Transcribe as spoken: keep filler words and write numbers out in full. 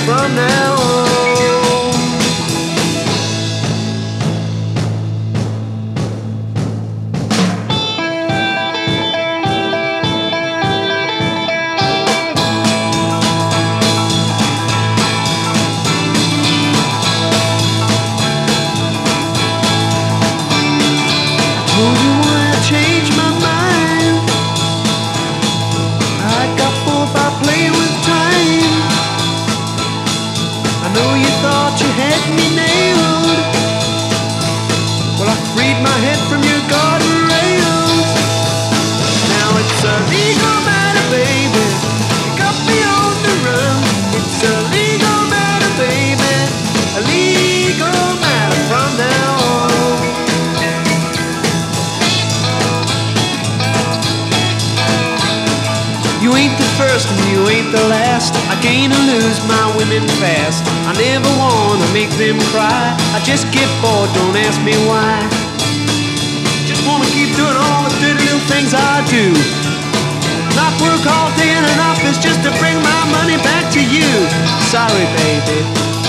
from now on. Told you when I changed my mind, I got bored by playing with time. I know you thought you had me nailed. Well, I freed my head from your garden rails. Now it's a legal matter, baby. You got me on the run. It's a legal matter, baby. A legal matter from now on. You ain't the first and you ain't the last. I gain or lose my women fast. I never wanna make them cry. I just get bored, don't ask me why. Just wanna keep doing all the dirty little things I do. Not work all day in an office just to bring my money back to you. Sorry, baby.